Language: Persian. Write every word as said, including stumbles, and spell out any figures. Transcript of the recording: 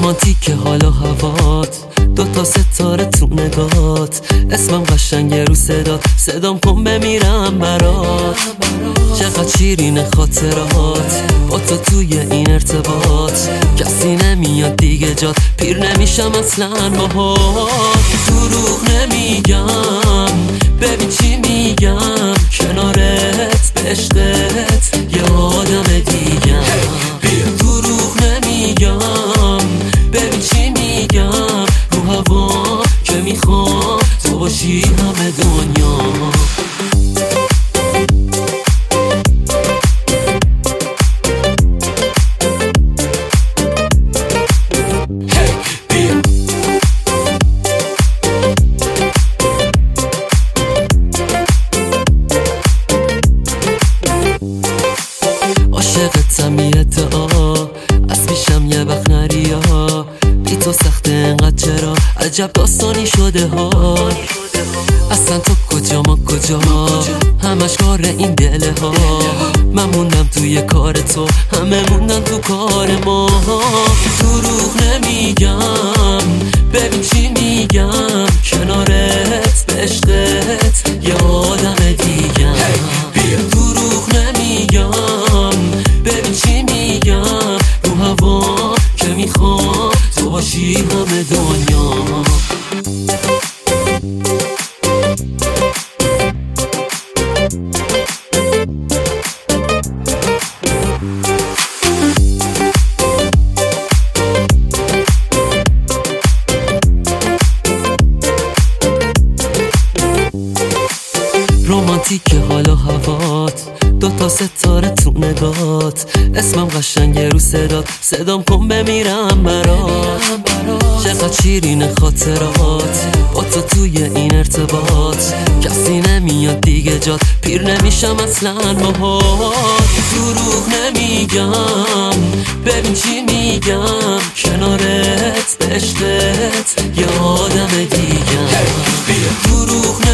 رمانتیک حال و هوات، دوتا ستاره تو نگات، اسمم قشنگه رو صدات، صدام کن بمیرم برات. چقدر شیرین خاطرات با تو توی این ارتباط، کسی نمیاد دیگه جات، پیر نمیشم اصلا باهات. دروغ نمیگم ببین چی میگم، کنارت به عشقت یه آدم دیگم. دروغ نمیگم ببین چی میگم، رو هوا که میخوام تو باشی همه دنیا. عاشقتم یه ادعا، از پیشم یه وقت نریا، بی تو سخته انقدر چرا، عجب داستانی شده ها. اصلا تو کجا ما کجا، همش کار این دله ها. من موندم توی کار تو، همه موندن تو کار ما. دروغ نمیگم ببین چی میگم، کنارت به عشقت یه آدم دیگم. دروغ نمیگم ببین چی میگم، رو هوا که میخوام تو باشی همه دنیا. رمانتیک حال و هوات، دوتا ستاره تو نگات، اسمم قشنگه رو صدات، صدام کن بمیرم برات. چقدر شیرین خاطرات با تو توی این ارتباط، کسی نمیاد دیگه جات، پیر نمیشم اصلا باهات. دروغ نمیگم ببین چی میگم، کنارت به عشقت یه آدم دیگم. دروغ